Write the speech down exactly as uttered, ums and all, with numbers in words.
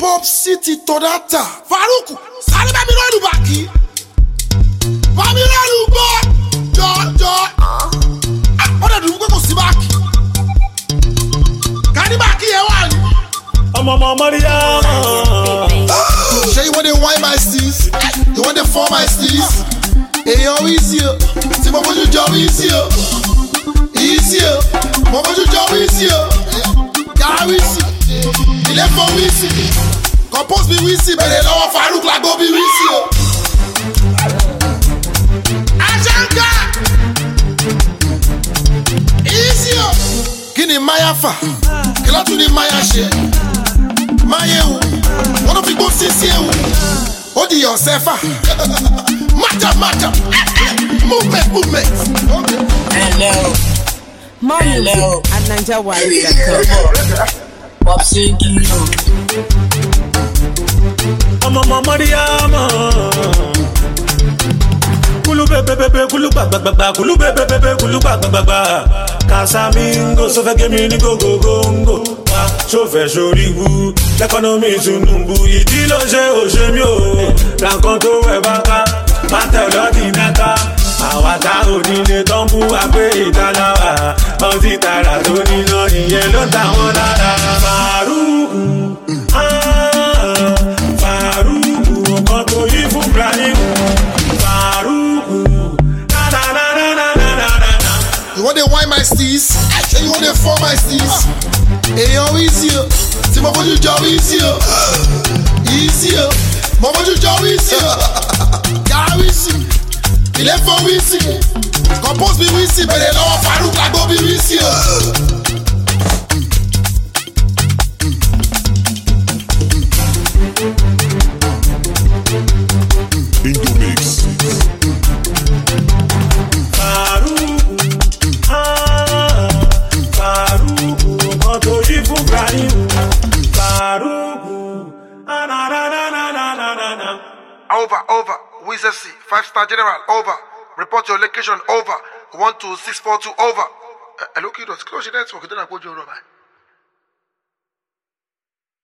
Pop City Todata. Faruku, sáré bá mi rọ́ọ̀lù bàkí. Bá mi rọ́ọ̀lù gbọ́. Jọ jọ. Ó dẹ̀ dùn pé kò sí báàkì. Kàní báàkì yẹn wà ní. Ọmọ ọmọ Mọ́ríyá. Ṣé you want to wine my steez? You want to form my steez? Èèyàn easy o. Tí mo fojú jọ easy o. Easy o. Mo fojú jọ easy o. Yàrá easy. Ilé fún easy. Compose mi easy. Bẹ̀rẹ̀ lọ́wọ́ Farouk Lago bí easy o. Ajanka. Easy o. Kí ni Maya fà? Kí ló tún ní Maya ṣe? Maya ewu. Wọ́n ló fi gbó sísí ewu. Ó di ọ̀sẹ́fà. Mata mata. Movement movement. Hello. More Hello. music at Niger Wire dot com. Pop City. Ọmọ ọmọ Mọ́ríyá. Kulu bebe bebe kulu gbagbagba kulu bebe bebe kulu gbagbagba Casamingo so fẹ́ gemi ni gogo gongo wa so fẹ́ soribu l'economy sununbu ìdí ló ṣe ó ṣe mí o lankan tó wẹ̀ báká má tẹ̀lọ́ di mẹ́ta àwa tá onílé tó ń bú wa pé ìtaláwa wọ́n ti tààrà tó níná ìyẹn ló ń ta wọ́n lára. Faruku ah Faruku ọkàn tó yí fún Ibrahim. You want to wine my steez? Say you want to form my steez? Èèyàn easy o. Tí mo fojú jọ easy o. Easy o. Mo fojú jọ easy o. Yàrá easy. Ilé fún easy. Compose mi easy. Bẹ̀rẹ̀ lọ́wọ́ Farouk Lago bí easy o. Indomix. Over, over. Wizard C. Five star general. Over. Report your location. Over. One two six four two. Over. Hello, kiddos. Close your network. Don't I go to your room.